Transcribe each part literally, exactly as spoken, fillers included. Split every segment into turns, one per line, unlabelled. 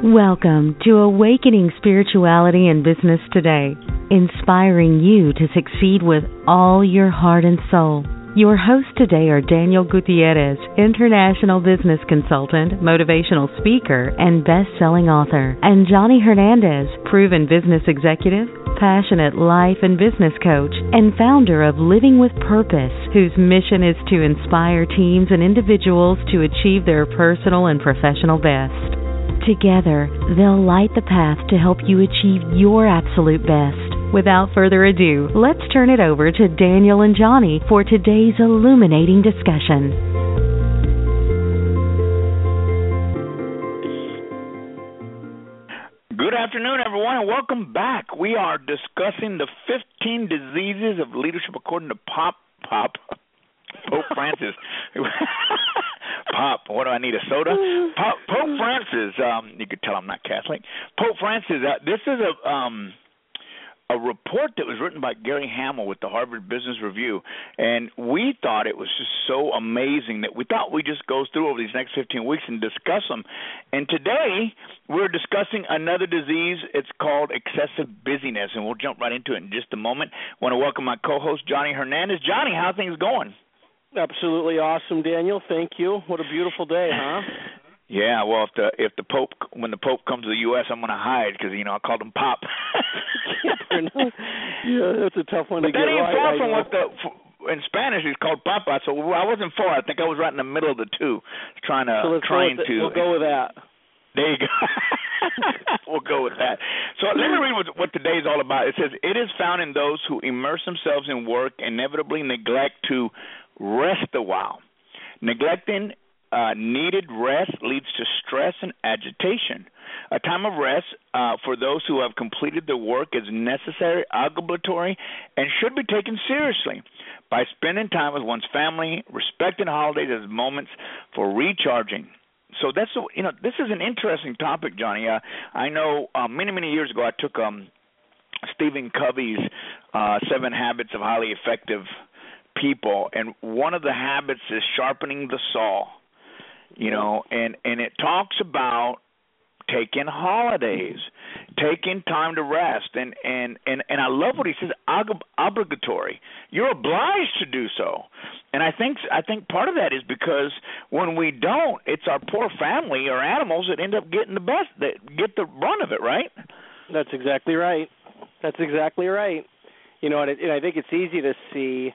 Welcome to Awakening Spirituality and Business Today, inspiring you to succeed with all your heart and soul. Your hosts today are Daniel Gutierrez, international business consultant, motivational speaker, and best-selling author, and Johnny Hernandez, proven business executive, passionate life and business coach, and founder of Living with Purpose, whose mission is to inspire teams and individuals to achieve their personal and professional best. Together, they'll light the path to help you achieve your absolute best. Without further ado, let's turn it over to Daniel and Johnny for today's illuminating discussion.
Good afternoon, everyone, and welcome back. We are discussing the fifteen diseases of leadership according to Pop Pop Pope Francis. Pop, what do I need, a soda? Pop, Pope Francis, um, you could tell I'm not Catholic. Pope Francis, uh, this is a um, a report that was written by Gary Hamel with the Harvard Business Review, and we thought it was just so amazing that we thought we'd just go through over these next fifteen weeks and discuss them. And today we're discussing another disease. It's called excessive busyness, and we'll jump right into it in just a moment. I want to welcome my co-host, Johnny Hernandez. Johnny, how are things going?
Absolutely awesome, Daniel. Thank you. What a beautiful day, huh?
Yeah, well, if the if the Pope when the Pope comes to the U S, I'm going to hide because you know I called him Pop.
Yeah, that's a tough one
but
to get right.
But that ain't far from
know.
what the in Spanish he's called Papa. So I wasn't far. I think I was right in the middle of the two, trying to
so
trying
the,
to.
We'll go with that.
There you go. We'll go with that. So let me read what, what today's all about. It says, it is found in those who immerse themselves in work and inevitably neglect to rest a while. Neglecting uh, needed rest leads to stress and agitation. A time of rest uh, for those who have completed their work is necessary, obligatory, and should be taken seriously. By spending time with one's family, respecting holidays as moments for recharging. So that's, you know, this is an interesting topic, Johnny. Uh, I know uh, many, many years ago I took um, Stephen Covey's uh, Seven Habits of Highly Effective People, and one of the habits is sharpening the saw, you know, and, and it talks about taking holidays, taking time to rest, and, and, and, and I love what he says, ob- obligatory. You're obliged to do so. And I think I think part of that is because when we don't, it's our poor family or animals that end up getting the best, that get the brunt of it, right?
That's exactly right. That's exactly right. You know, and, it, and I think it's easy to see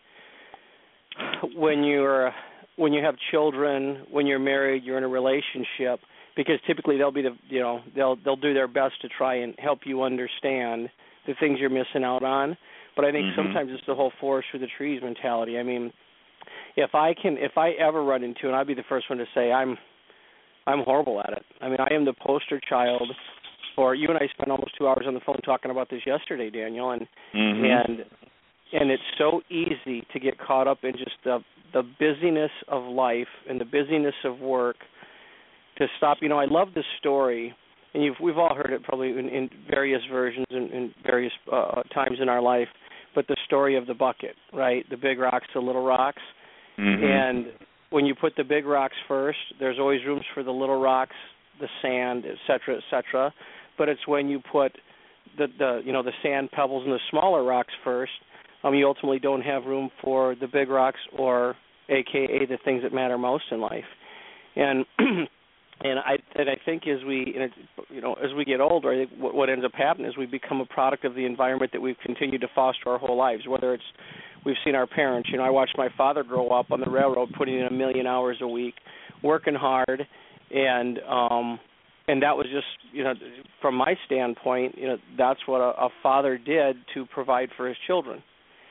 when you're when you have children, when you're married, you're in a relationship, because typically they'll be the you know they'll they'll do their best to try and help you understand the things you're missing out on. But I think mm-hmm. sometimes it's the whole forest for the trees mentality. I mean, if I can if I ever run into, and I'll be the first one to say I'm I'm horrible at it. I mean, I am the poster child. For you and I spent almost two hours on the phone talking about this yesterday, Daniel, and
mm-hmm.
and and it's so easy to get caught up in just the the busyness of life and the busyness of work to stop. You know, I love this story, and you've, we've all heard it probably in, in various versions and in, in various uh, times in our life, but the story of the bucket, right? The big rocks, the little rocks.
Mm-hmm.
And when you put the big rocks first, there's always rooms for the little rocks, the sand, et cetera, et cetera. But it's when you put the, the you know, the sand, pebbles, and the smaller rocks first, um, you ultimately don't have room for the big rocks, or A K A the things that matter most in life. And and I and I think as we you know as we get older, I think what, what ends up happening is we become a product of the environment that we've continued to foster our whole lives. Whether it's we've seen our parents. You know, I watched my father grow up on the railroad, putting in a million hours a week, working hard, and um, and that was just, you know, from my standpoint, you know, that's what a, a father did to provide for his children.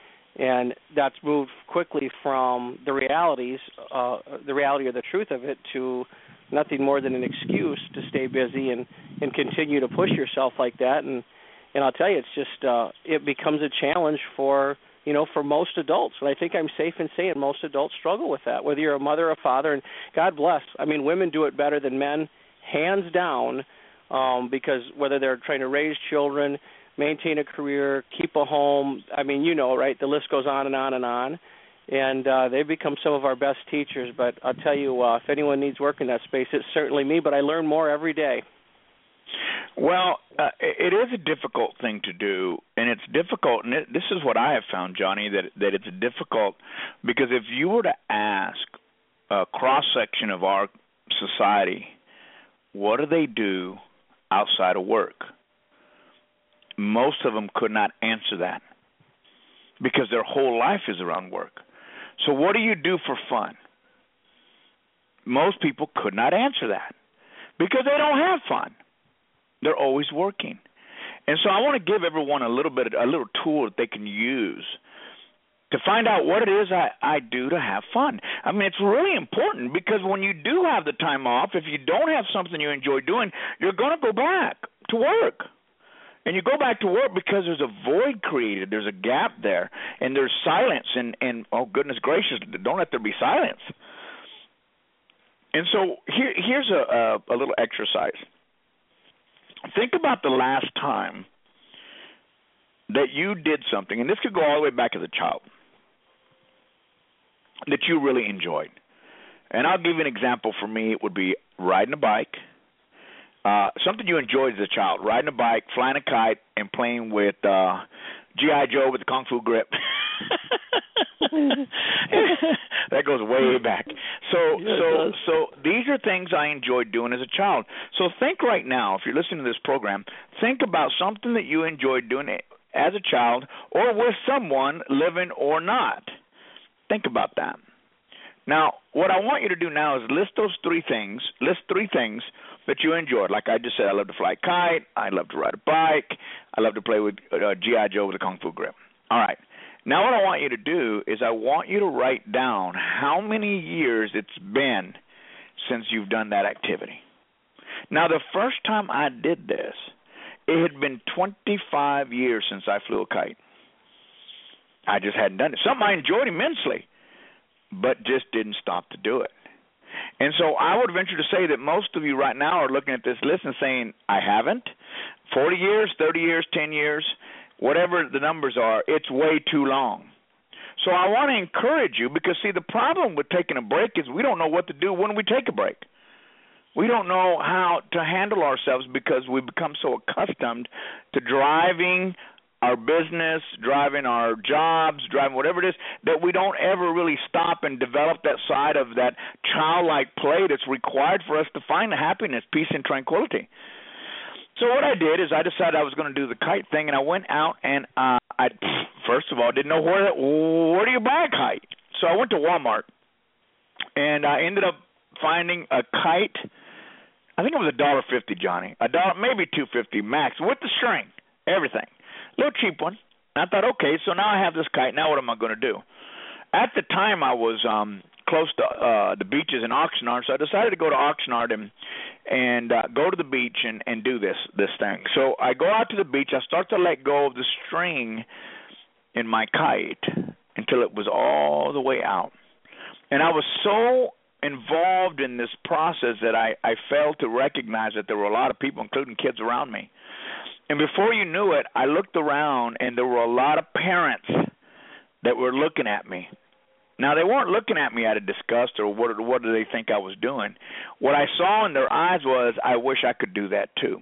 And that's moved quickly from the realities, uh, the reality or the truth of it, to nothing more than an excuse to stay busy and, and continue to push yourself like that. And, and I'll tell you, it's just, uh, it becomes a challenge for, you know, for most adults. And I think I'm safe in saying most adults struggle with that, whether you're a mother or a father. And God bless, I mean, women do it better than men, hands down, um, because whether they're trying to raise children, maintain a career, keep a home, I mean, you know, right, the list goes on and on and on. And uh, they've become some of our best teachers. But I'll tell you, uh, if anyone needs work in that space, it's certainly me, but I learn more every day.
Well, uh, it is a difficult thing to do, and it's difficult. And it, this is what I have found, Johnny, that that it's difficult because if you were to ask a cross section of our society, what do they do outside of work? Most of them could not answer that because their whole life is around work. So, what do you do for fun? Most people could not answer that because they don't have fun. They're always working. And so I want to give everyone a little bit, a little tool that they can use to find out what it is I, I do to have fun. I mean, it's really important because when you do have the time off, if you don't have something you enjoy doing, you're going to go back to work. And you go back to work because there's a void created. There's a gap there. And there's silence. And, and oh, goodness gracious, don't let there be silence. And so here, here's a, a, a little exercise. Think about the last time that you did something, and this could go all the way back as a child, that you really enjoyed. And I'll give you an example. For me, it would be riding a bike, uh, something you enjoyed as a child, riding a bike, flying a kite, and playing with uh, G I. Joe with the Kung Fu grip. That goes way back. So, yeah, so, so these are things I enjoyed doing as a child. So think right now, if you're listening to this program, think about something that you enjoyed doing as a child or with someone, living or not. Think about that. Now, what I want you to do now is list those three things. List three things that you enjoyed. Like I just said, I love to fly a kite. I love to ride a bike. I love to play with uh, G I. Joe with a Kung Fu grip. All right. Now what I want you to do is I want you to write down how many years it's been since you've done that activity. Now, the first time I did this, it had been twenty-five years since I flew a kite. I just hadn't done it. Something I enjoyed immensely, but just didn't stop to do it. And so I would venture to say that most of you right now are looking at this list and saying, I haven't. forty years, thirty years, ten years. Whatever the numbers are, it's way too long. So I want to encourage you because, see, the problem with taking a break is we don't know what to do when we take a break. We don't know how to handle ourselves because we become so accustomed to driving our business, driving our jobs, driving whatever it is, that we don't ever really stop and develop that side of that childlike play that's required for us to find the happiness, peace, and tranquility. So what I did is I decided I was going to do the kite thing, and I went out and uh, I, first of all, didn't know where where do you buy a kite. So I went to Walmart, and I ended up finding a kite. I think it was a dollar fifty, Johnny, a dollar, maybe two fifty max with the string, everything, a little cheap one. And I thought, okay, so now I have this kite. Now what am I going to do? At the time, I was um, close to uh, the beaches in Oxnard, so I decided to go to Oxnard and and uh, go to the beach and, and do this this thing. So I go out to the beach. I start to let go of the string in my kite until it was all the way out. And I was so involved in this process that I, I failed to recognize that there were a lot of people, including kids, around me. And before you knew it, I looked around, and there were a lot of parents that were looking at me. Now, they weren't looking at me out of disgust or what, what do they think I was doing. What I saw in their eyes was, I wish I could do that too.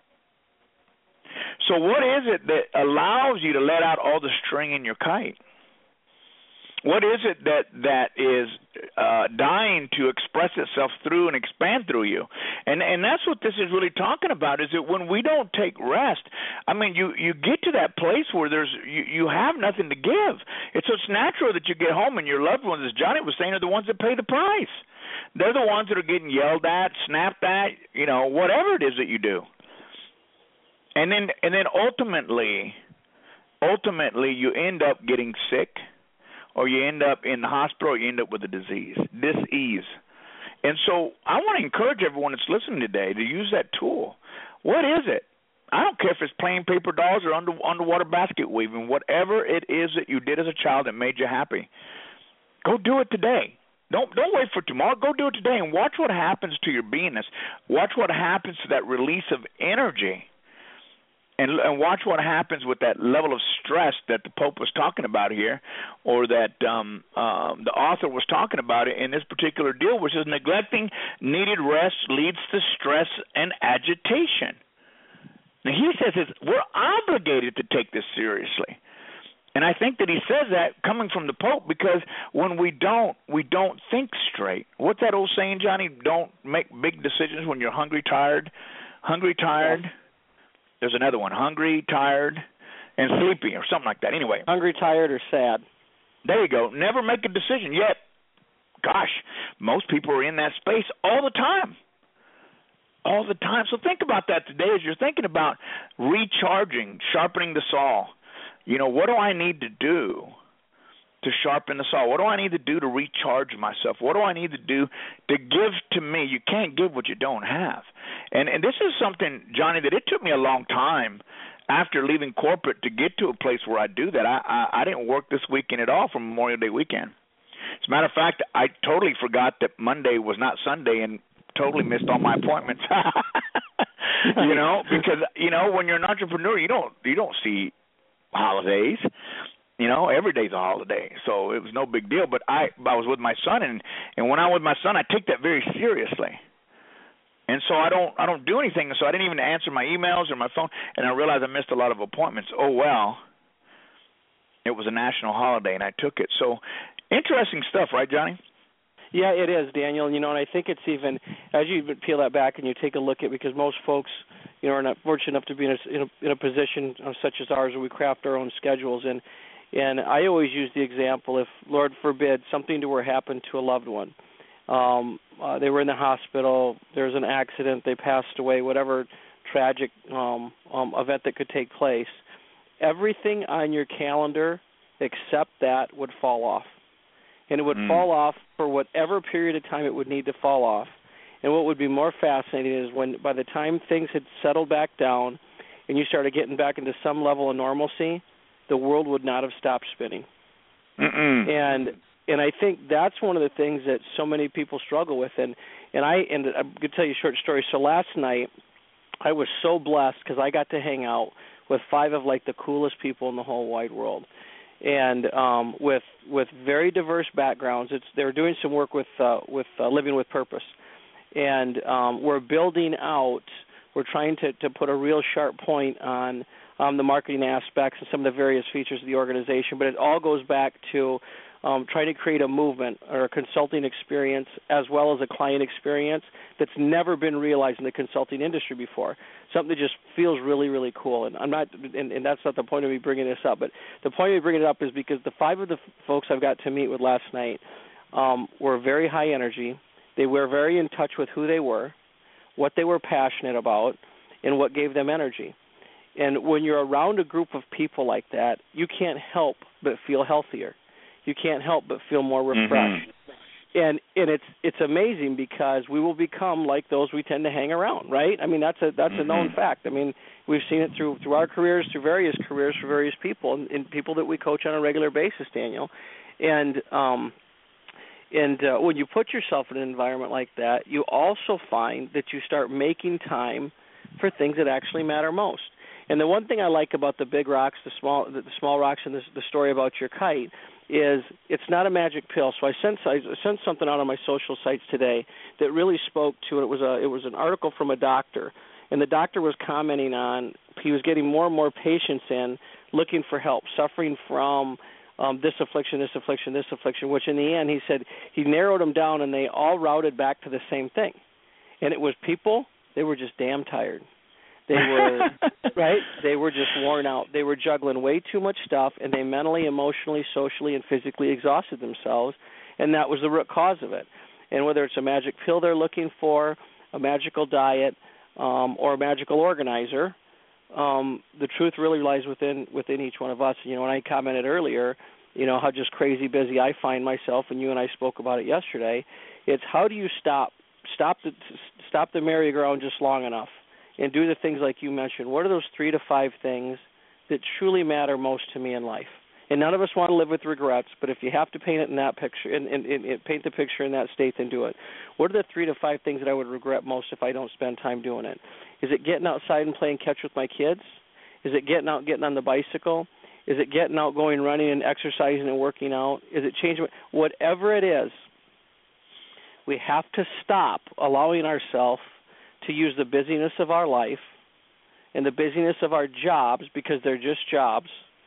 So what is it that allows you to let out all the string in your kite? What is it that that is uh, dying to express itself through and expand through you? And and that's what this is really talking about, is that when we don't take rest, I mean, you, you get to that place where there's you, you have nothing to give. It's so it's natural that you get home and your loved ones, as Johnny was saying, are the ones that pay the price. They're the ones that are getting yelled at, snapped at, you know, whatever it is that you do. And then and then ultimately, ultimately you end up getting sick, or you end up in the hospital, or you end up with a disease, dis-ease. And so I want to encourage everyone that's listening today to use that tool. What is it? I don't care if it's playing paper dolls or under, underwater basket weaving, whatever it is that you did as a child that made you happy. Go do it today. Don't don't wait for tomorrow. Go do it today and watch what happens to your beingness. Watch what happens to that release of energy. And, and watch what happens with that level of stress that the Pope was talking about here, or that um, um, the author was talking about in this particular deal, which is neglecting needed rest leads to stress and agitation. Now, he says it's, we're obligated to take this seriously. And I think that he says that coming from the Pope, because when we don't, we don't think straight. What's that old saying, Johnny? Don't make big decisions when you're hungry, tired. Hungry, tired. Yeah. There's another one. Hungry, tired, and sleepy, or something like that. Anyway.
Hungry, tired, or sad.
There you go. Never make a decision. Yet, gosh, most people are in that space all the time. All the time. So think about that today as you're thinking about recharging, sharpening the saw. You know, what do I need to do to sharpen the saw? What do I need to do to recharge myself? What do I need to do to give to me? You can't give what you don't have. And and this is something, Johnny, that it took me a long time after leaving corporate to get to a place where I do that. I, I, I didn't work this weekend at all for Memorial Day weekend. As a matter of fact, I totally forgot that Monday was not Sunday and totally missed all my appointments. You know, because, you know, when you're an entrepreneur, you don't you don't see holidays. You know, every day's a holiday, so it was no big deal. But I, I was with my son, and, and when I'm with my son, I take that very seriously. And so I don't, I don't do anything. So I didn't even answer my emails or my phone, and I realized I missed a lot of appointments. Oh well, it was a national holiday, and I took it. So interesting stuff, right, Johnny?
Yeah, it is, Daniel. You know, and I think it's even as you peel that back and you take a look at, because most folks, you know, are not fortunate enough to be in a, in a, in a position such as ours where we craft our own schedules. And and I always use the example, if, Lord forbid, something were to happen to a loved one. Um, uh, they were in the hospital, there's an accident, they passed away, whatever tragic um, um, event that could take place, everything on your calendar except that would fall off. And it would mm. fall off for whatever period of time it would need to fall off. And what would be more fascinating is when, by the time things had settled back down and you started getting back into some level of normalcy, the world would not have stopped spinning.
Mm-mm.
And and I think that's one of the things that so many people struggle with. And and I and I'm going to tell you a short story. So last night I was so blessed because I got to hang out with five of like the coolest people in the whole wide world. And um, with with very diverse backgrounds. It's they're doing some work with uh, with uh, Living with Purpose, and um, we're building out. We're trying to, to put a real sharp point on um, the marketing aspects and some of the various features of the organization. But it all goes back to um, trying to create a movement or a consulting experience as well as a client experience that's never been realized in the consulting industry before. Something that just feels really, really cool. And I'm not, and, and that's not the point of me bringing this up. But the point of me bringing it up is because the five of the f- folks I've got to meet with last night um, were very high energy. They were very in touch with who they were, what they were passionate about, and what gave them energy. And when you're around a group of people like that, you can't help but feel healthier. You can't help but feel more refreshed. Mm-hmm. And and it's it's amazing because we will become like those we tend to hang around, right? I mean, that's a that's mm-hmm. a known fact. I mean, we've seen it through through our careers, through various careers for various people, and, and people that we coach on a regular basis, Daniel. And um, and uh, when you put yourself in an environment like that, you also find that you start making time for things that actually matter most. And the one thing I like about the big rocks, the small the, the small rocks, and the, the story about your kite is it's not a magic pill. So I sent I sent something out on my social sites today that really spoke to it. It was a it was an article from a doctor, and the doctor was commenting on he was getting more and more patients in looking for help, suffering from um, this affliction, this affliction, this affliction. Which in the end, he said he narrowed them down, and they all routed back to the same thing, and it was people. They were just damn tired. They were, right, they were just worn out. They were juggling way too much stuff, and they mentally, emotionally, socially, and physically exhausted themselves, and that was the root cause of it. And whether it's a magic pill they're looking for, a magical diet, um, or a magical organizer, um, the truth really lies within within each one of us. You know, when I commented earlier, you know, how just crazy busy I find myself, and you and I spoke about it yesterday, it's how do you stop, stop the, stop the merry-go-round just long enough? And do the things like you mentioned. What are those three to five things that truly matter most to me in life? And none of us want to live with regrets, but if you have to paint it in that picture, and, and, and paint the picture in that state, then do it. What are the three to five things that I would regret most if I don't spend time doing it? Is it getting outside and playing catch with my kids? Is it getting out, getting on the bicycle? Is it getting out, going running and exercising and working out? Is it changing? Whatever it is, we have to stop allowing ourselves to use the busyness of our life and the busyness of our jobs, because they're just jobs,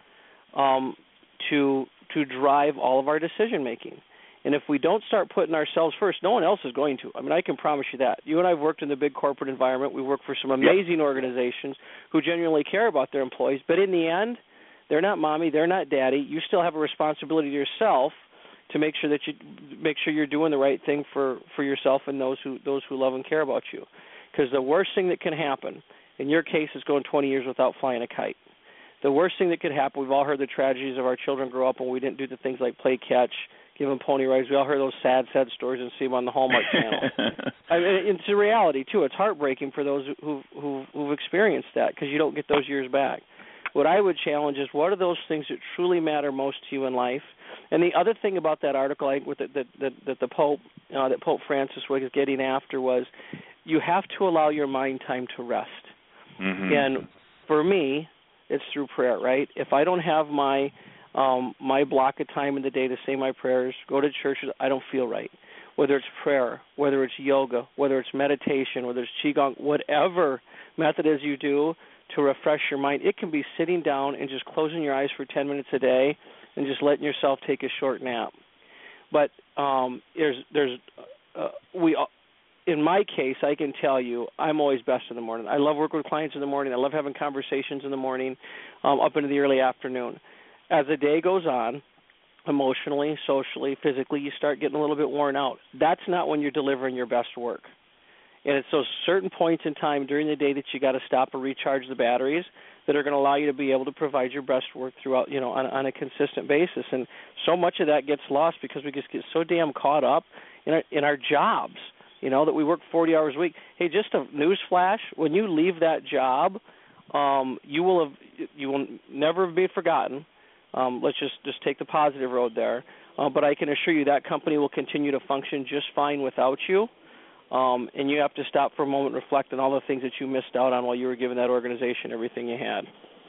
um, to to drive all of our decision making. And if we don't start putting ourselves first, no one else is going to. I mean, I can promise you that. You and I have worked in the big corporate environment. We work for some amazing yep. organizations who genuinely care about their employees. But in the end, they're not mommy, they're not daddy. You still have a responsibility to yourself to make sure that you make sure you're doing the right thing for, for yourself and those who those who love and care about you. Because the worst thing that can happen, in your case, is going twenty years without flying a kite. The worst thing that could happen, we've all heard the tragedies of our children grow up when we didn't do the things like play catch, give them pony rides. We all heard those sad, sad stories and see them on the Hallmark Channel. I mean, it's a reality, too. It's heartbreaking for those who, who, who've experienced that because you don't get those years back. What I would challenge is what are those things that truly matter most to you in life? And the other thing about that article I, with the, that, that, that the Pope, uh, that Pope Francis was getting after was you have to allow your mind time to rest. Mm-hmm. And for me, it's through prayer, right? If I don't have my um, my block of time in the day to say my prayers, go to church, I don't feel right. Whether it's prayer, whether it's yoga, whether it's meditation, whether it's qigong, whatever method is you do to refresh your mind, it can be sitting down and just closing your eyes for ten minutes a day and just letting yourself take a short nap. But um, there's there's uh, we. In my case, I can tell you I'm always best in the morning. I love working with clients in the morning. I love having conversations in the morning um, up into the early afternoon. As the day goes on, emotionally, socially, physically, you start getting a little bit worn out. That's not when you're delivering your best work. And it's those certain points in time during the day that you got to stop and recharge the batteries that are going to allow you to be able to provide your best work throughout, you know, on, on a consistent basis. And so much of that gets lost because we just get so damn caught up in our, in our jobs. You know, that we work forty hours a week. Hey, just a news flash, when you leave that job, um, you will have you will never be forgotten. Um, let's just, just take the positive road there. Uh, but I can assure you that company will continue to function just fine without you. Um, and you have to stop for a moment and reflect on all the things that you missed out on while you were giving that organization everything you had.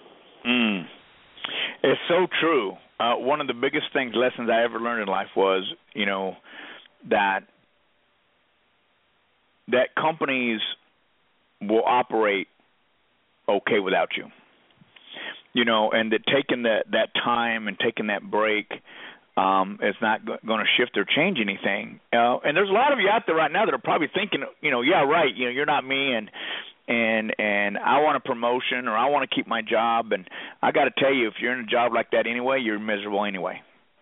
Mm. It's so true. Uh, one of the biggest things, lessons I ever learned in life was, you know, that that companies will operate okay without you, you know, and that taking that, that time and taking that break um, is not go- going to shift or change anything. Uh, and there's a lot of you out there right now that are probably thinking, you know, yeah, right, you know, you're not me, and and and I want a promotion or I want to keep my job. And I got to tell you, if you're in a job like that anyway, you're miserable anyway.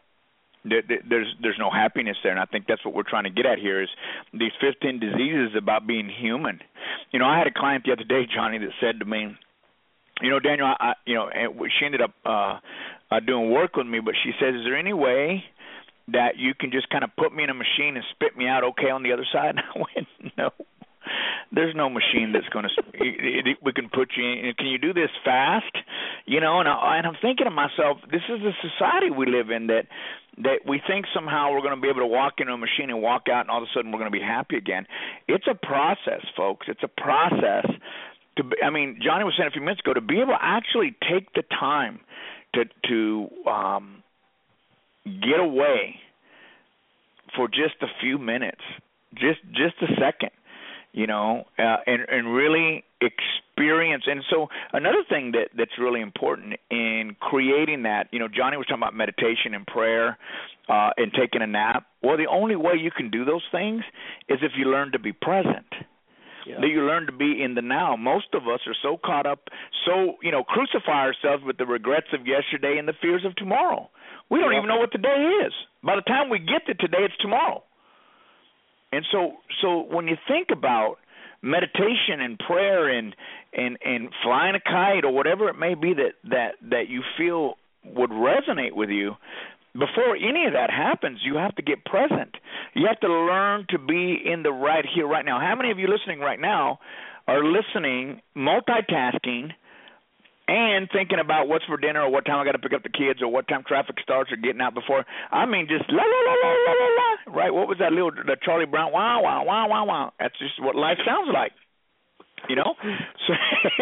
There's there's no happiness there, and I think that's what we're trying to get at here is these fifteen diseases about being human. You know, I had a client the other day, Johnny, that said to me, you know, Daniel, I, I you know, and she ended up uh, uh, doing work with me, but she says, is there any way that you can just kind of put me in a machine and spit me out okay on the other side? And I went, no. There's no machine that's going to – we can put you in. Can you do this fast? You know, and, I, and I'm thinking to myself, this is the society we live in that that we think somehow we're going to be able to walk into a machine and walk out and all of a sudden we're going to be happy again. It's a process, folks. It's a process. To be, I mean, Johnny was saying a few minutes ago, to be able to actually take the time to, to um, get away for just a few minutes, just just a second. You know, uh, and, and really experience. And so another thing that, that's really important in creating that, you know, Johnny was talking about meditation and prayer uh, and taking a nap. Well, the only way you can do those things is if you learn to be present, yeah. that you learn to be in the now. Most of us are so caught up, so, you know, crucify ourselves with the regrets of yesterday and the fears of tomorrow. We don't yeah. even know what the day is. By the time we get to today, it's tomorrow. And so, so when you think about meditation and prayer and, and, and flying a kite or whatever it may be that, that, that you feel would resonate with you, before any of that happens, you have to get present. You have to learn to be in the right here, right now. How many of you listening right now are listening, multitasking, and thinking about what's for dinner or what time I got to pick up the kids or what time traffic starts or getting out before? I mean, just la, la, la, la, la, la, la, right? What was that little the Charlie Brown? Wow, wow, wow, wow, wow. That's just what life sounds like, you know? So,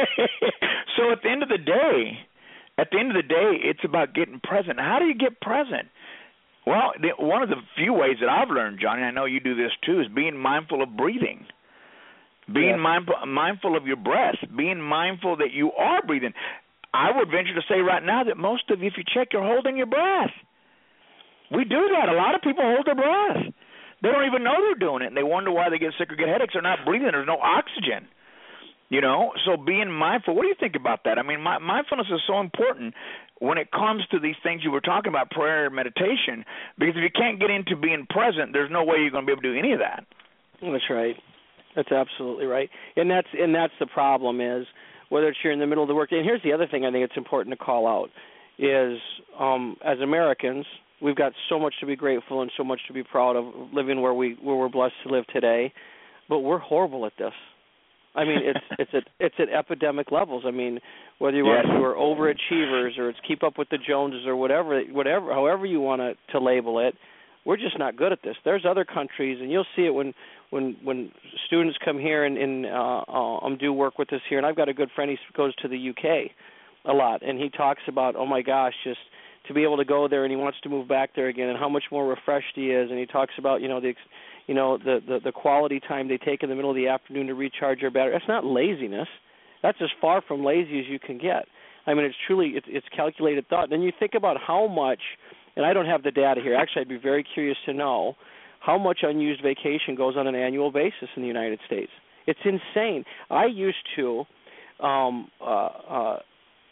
so at the end of the day, at the end of the day, it's about getting present. How do you get present? Well, the, one of the few ways that I've learned, Johnny, and I know you do this too, is being mindful of breathing. Being
yes.
mindful, mindful of your breath, being mindful that you are breathing. I would venture to say right now that most of you, if you check, you're holding your breath. We do that. A lot of people hold their breath. They don't even know they're doing it, and they wonder why they get sick or get headaches. They're not breathing. There's no oxygen. You know, so being mindful. What do you think about that? I mean, my, mindfulness is so important when it comes to these things you were talking about, prayer and meditation, because if you can't get into being present, there's no way you're going to be able to do any of that.
That's right. That's absolutely right. And that's and that's the problem is whether it's you're in the middle of the work. And here's the other thing I think it's important to call out is um, as Americans, we've got so much to be grateful and so much to be proud of living where we where we're blessed to live today, but we're horrible at this. I mean, it's it's at it's at epidemic levels. I mean, whether you
yes.
want to are overachievers or it's keep up with the Joneses or whatever, whatever, however you want to, to label it, we're just not good at this. There's other countries, and you'll see it when when when students come here and, and uh, um, do work with us here. And I've got a good friend. He goes to the U K a lot, and he talks about, oh my gosh, just to be able to go there, and he wants to move back there again, and how much more refreshed he is. And he talks about, you know, the you know, the, the, the quality time they take in the middle of the afternoon to recharge your battery. That's not laziness. That's as far from lazy as you can get. I mean, it's truly, it's, it's calculated thought. And then you think about how much, and I don't have the data here. Actually, I'd be very curious to know how much unused vacation goes on an annual basis in the United States. It's insane. I used to um, uh, uh,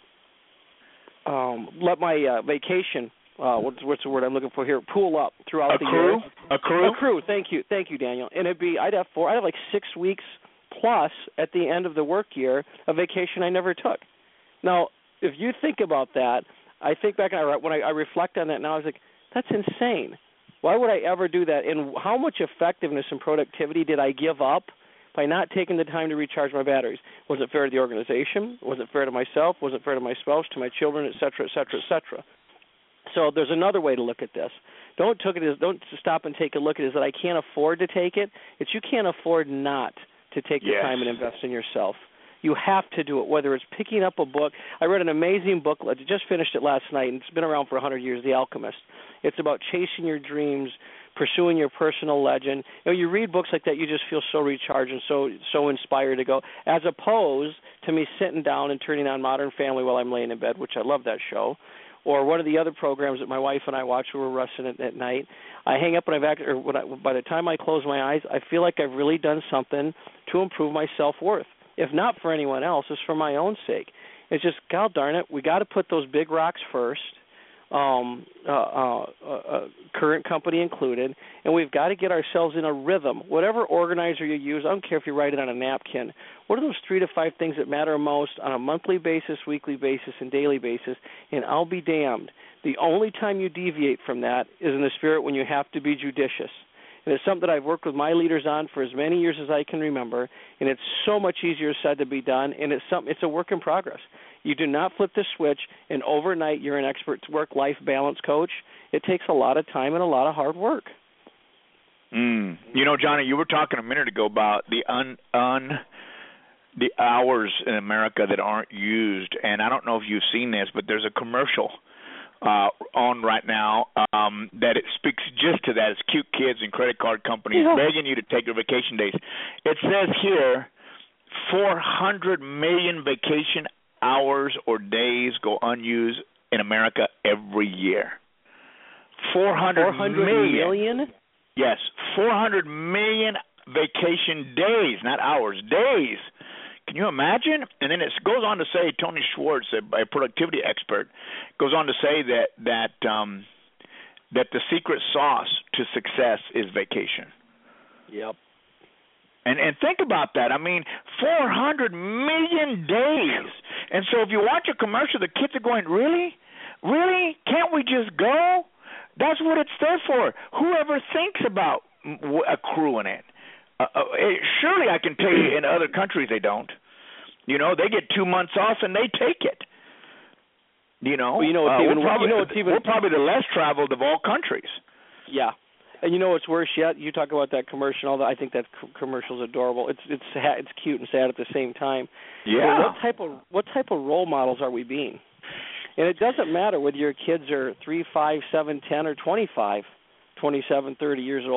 um, let my uh, vacation Uh, what's, what's the word I'm looking for here? Pool up throughout
a
the
crew?
year.
A crew?
A crew. Thank you, thank you, Daniel. And it'd be I'd have four. I'd have like six weeks plus at the end of the work year a vacation I never took. Now, if you think about that, I think back and I, when I, I reflect on that now, I was like, that's insane. Why would I ever do that? And how much effectiveness and productivity did I give up by not taking the time to recharge my batteries? Was it fair to the organization? Was it fair to myself? Was it fair to my spouse, to my children, et cetera, et cetera, et cetera? So there's another way to look at this. Don't took it as don't stop and take a look at it as that I can't afford to take it. It's you can't afford not to take the
yes.
time and invest in yourself. You have to do it, whether it's picking up a book. I read an amazing book. I just finished it last night, and it's been around for one hundred years, The Alchemist. It's about chasing your dreams, pursuing your personal legend. You know, you read books like that, you just feel so recharged and so so inspired to go, as opposed to me sitting down and turning on Modern Family while I'm laying in bed, which I love that show. Or one of the other programs that my wife and I watch when we're resting at, at night. I hang up and I've acted, or when I, by the time I close my eyes, I feel like I've really done something to improve my self-worth. If not for anyone else, it's for my own sake. It's just, God darn it, we got to put those big rocks first, um, uh, uh, uh, current company included, and we've got to get ourselves in a rhythm. Whatever organizer you use, I don't care if you write it on a napkin, what are those three to five things that matter most on a monthly basis, weekly basis, and daily basis, and I'll be damned. The only time you deviate from that is in the spirit when you have to be judicious. And it's something that I've worked with my leaders on for as many years as I can remember, and it's so much easier said to be done, and it's some, it's a work in progress. You do not flip the switch, and overnight you're an expert work-life balance coach. It takes a lot of time and a lot of hard work.
Mm. You know, Johnny, you were talking a minute ago about the un, un the hours in America that aren't used, and I don't know if you've seen this, but there's a commercial uh, on right now um, that it speaks just to that. It's cute kids and credit card companies yeah. begging you to take your vacation days. It says here four hundred million vacation hours or days go unused in America every year. four hundred million.
million?
Yes, four hundred million vacation days, not hours, days. Can you imagine? And then it goes on to say, Tony Schwartz, a, a productivity expert, goes on to say that that um, that the secret sauce to success is vacation.
Yep.
And and think about that. I mean, four hundred million days. And so if you watch a commercial, the kids are going, really? Really? Can't we just go? That's what it's there for. Whoever thinks about accruing it. Uh, uh, surely I can tell you in other countries they don't. You know, they get two months off and they take it. You know,
well, you know, it's
uh,
even,
we're, probably,
you know it's even,
we're probably the less traveled of all countries.
Yeah. And you know what's worse yet? You talk about that commercial. Although I think that c- commercial's adorable. It's it's it's cute and sad at the same time.
Yeah.
But what type of what type of role models are we being? And it doesn't matter whether your kids are three, five, seven, ten, or twenty-five, twenty-seven, thirty years old.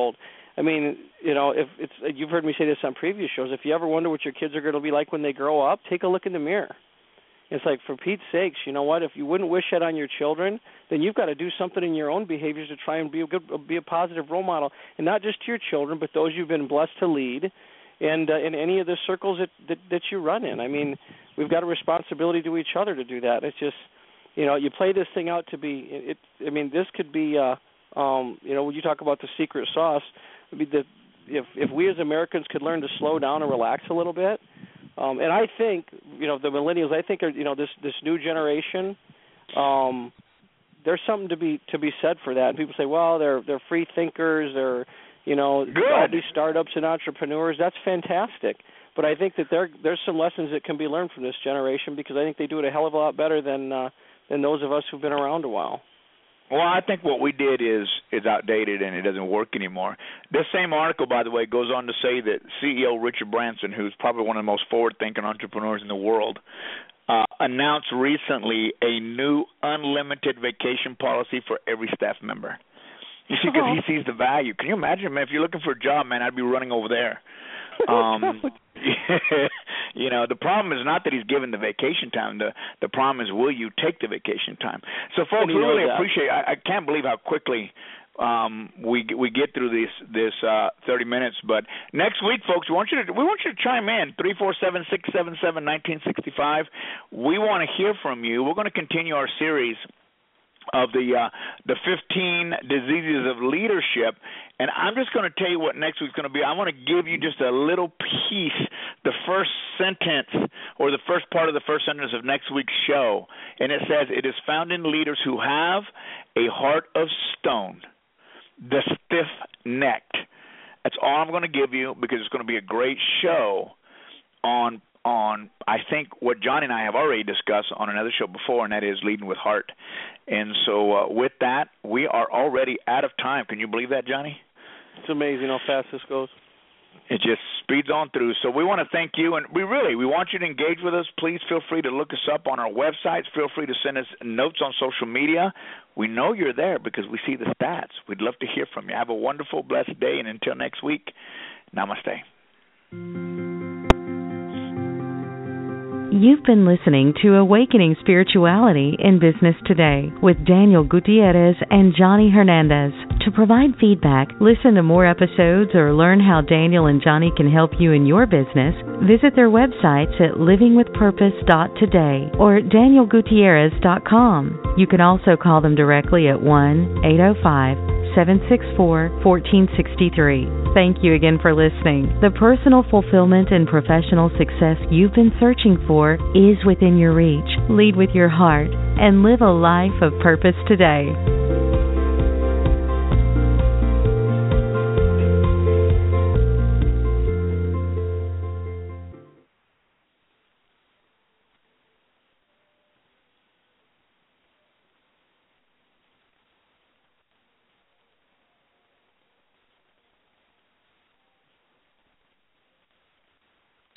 I mean, you know, if it's you've heard me say this on previous shows. If you ever wonder what your kids are going to be like when they grow up, take a look in the mirror. It's like, for Pete's sakes, you know what? If you wouldn't wish that on your children, then you've got to do something in your own behaviors to try and be a good, be a positive role model, and not just to your children, but those you've been blessed to lead, and uh, in any of the circles that, that that you run in. I mean, we've got a responsibility to each other to do that. It's just, you know, you play this thing out to be. It. I mean, this could be, uh, um, you know, when you talk about the secret sauce, I mean, the, if if we as Americans could learn to slow down and relax a little bit. Um, and I think, you know, the millennials, I think, are, you know, this this new generation, um, there's something to be to be said for that. And people say, well, they're they're free thinkers, they're, you know, all these startups and entrepreneurs. That's fantastic. But I think that there there's some lessons that can be learned from this generation, because I think they do it a hell of a lot better than uh, than those of us who've been around a while.
Well, I think what we did is is outdated and it doesn't work anymore. This same article, by the way, goes on to say that C E O Richard Branson, who's probably one of the most forward-thinking entrepreneurs in the world, uh, announced recently a new unlimited vacation policy for every staff member. You see, because he sees the value. Can you imagine, man, if you're looking for a job, man, I'd be running over there. Um, you know, the problem is not that he's given the vacation time. The the problem is, will you take the vacation time? So, folks, we really appreciate. I, I can't believe how quickly um, we we get through this this uh, thirty minutes. But next week, folks, we want you to we want you to chime in three four seven six seven seven nineteen sixty five. We want to hear from you. We're going to continue our series of the uh, the fifteen diseases of leadership. And I'm just going to tell you what next week's going to be. I want to give you just a little piece, the first sentence or the first part of the first sentence of next week's show. And it says, it is found in leaders who have a heart of stone, the stiff-necked. That's all I'm going to give you, because it's going to be a great show on on, I think, what Johnny and I have already discussed on another show before, and that is leading with heart. And so uh, with that, we are already out of time. Can you believe that, Johnny?
It's amazing how fast this goes.
It just speeds on through. So we want to thank you, and we really, we want you to engage with us. Please feel free to look us up on our websites. Feel free to send us notes on social media. We know you're there because we see the stats. We'd love to hear from you. Have a wonderful, blessed day, and until next week, namaste.
You've been listening to Awakening Spirituality in Business Today with Daniel Gutierrez and Johnny Hernandez. To provide feedback, listen to more episodes, or learn how Daniel and Johnny can help you in your business, visit their websites at living with purpose dot today or daniel gutierrez dot com. You can also call them directly at one eight zero five, seven six four, one four six three. Thank you again for listening. The personal fulfillment and professional success you've been searching for is within your reach. Lead with your heart and live a life of purpose today.